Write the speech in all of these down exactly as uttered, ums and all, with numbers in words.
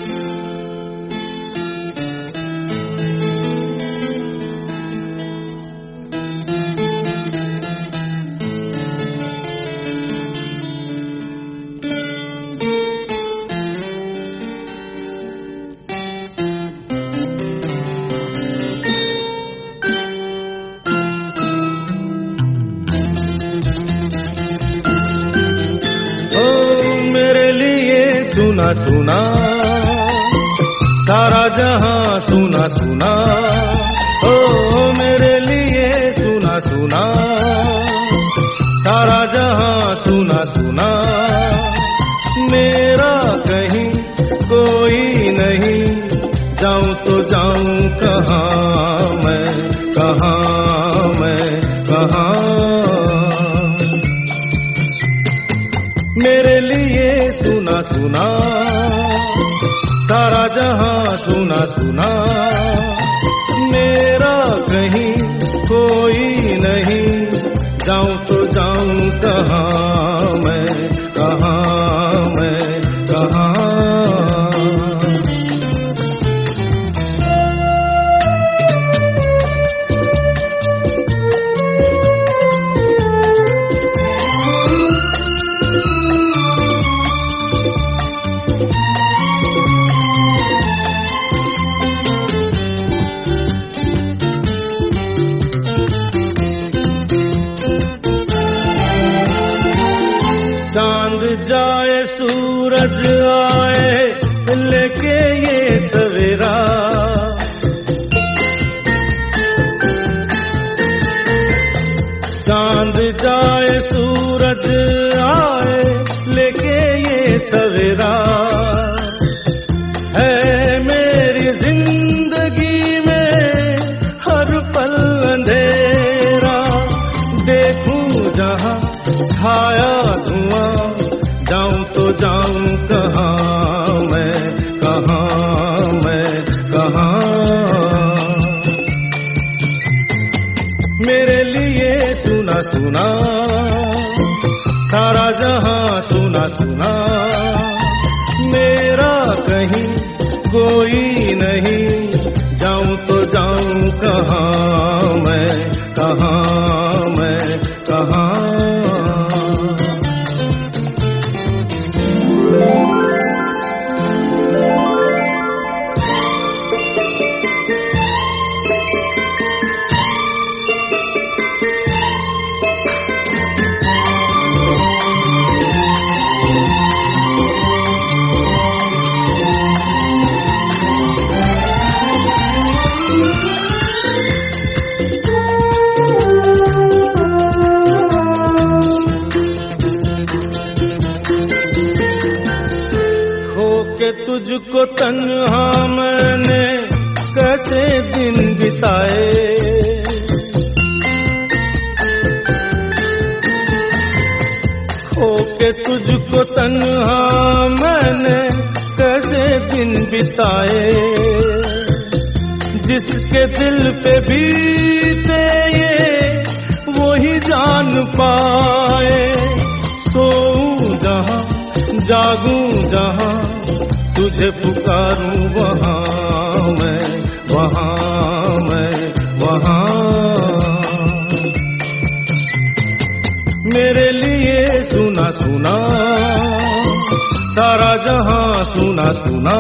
सुना सुना सारा जहां सुना सुना, ओ मेरे लिए सुना सुना सारा जहां सुना सुना। मेरा कहीं कोई नहीं, जाऊं तो जाऊं कहाँ मैं, कहाँ मैं कहाँ। मेरे लिए सुना सुना सारा जहां सुना सुना। मेरा कहीं कोई नहीं, जाऊं तो जाऊं कहाँ मैं, कहाँ मैं कहाँ। चांद जाए सूरज आए लेके ये सवेरा, चांद जाए सूरज आए लेके ये सवेरा। है मेरी जिंदगी में हर पल अंधेरा, देखूं जहां छाया धुआं, जाऊं तो जाऊं कहाँ मैं, कहाँ मैं कहाँ। मेरे लिए सुना सुना सारा जहां सुना सुना। मेरा कहीं कोई नहीं, जाऊं तो जाऊं कहाँ मैं, कहाँ मैं कहाँ। के तुझको तन्हा मैंने कैसे दिन बिताए, खो के तुझको तन्हा मैंने कैसे दिन बिताए। जिसके दिल पे बीते ये वही जान पाए, सोऊं जहां जागूं जहां तुझे पुकारूं वहाँ मैं, वहाँ मैं वहाँ। मेरे लिए सुना सुना सारा जहां सुना सुना।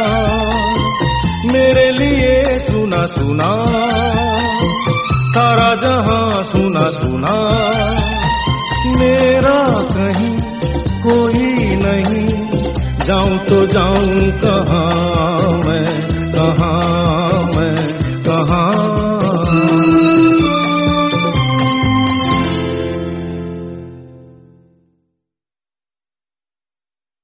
मेरे लिए सुना सुना सारा जहां सुना सुना। मेरा कहीं कोई नहीं, जाऊं तो जाऊं कहाँ मैं, कहाँ मैं।